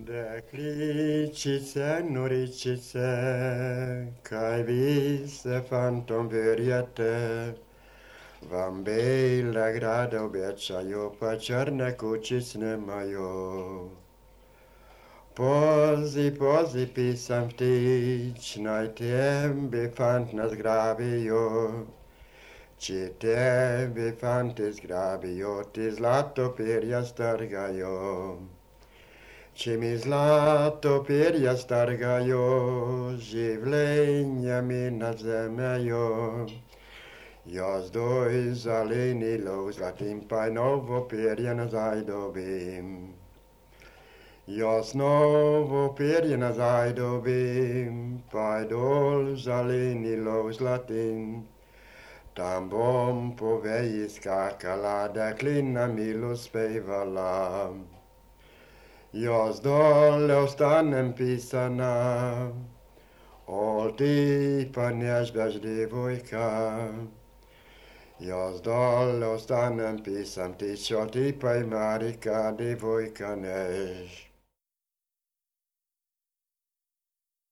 Dekličice, noričice, kaj vi se fantom verjete, vam bele grade obećaju, pa črne kućic nemajo. Pozi, pozi, pisam ptić, naj tebi fant nas zgrabijo. Če tebi fanti zgrabijo, ti zlato perja strgajo. Če mi zlato perja strgajo, življenja mi nadzemejo. Jaz doj zelenilo zlatim, pa novo perje nazaj dobim. Jaz novo perje nazaj dobim, pa dol zelenilo zlatim. Tam bom po veji skakala, deklina milo spevala. Jaz dole ostanem pisana, ol ti pa neš veš devojka. Jaz dole ostanem pisam ti, čo ti pa Marika devojka neš.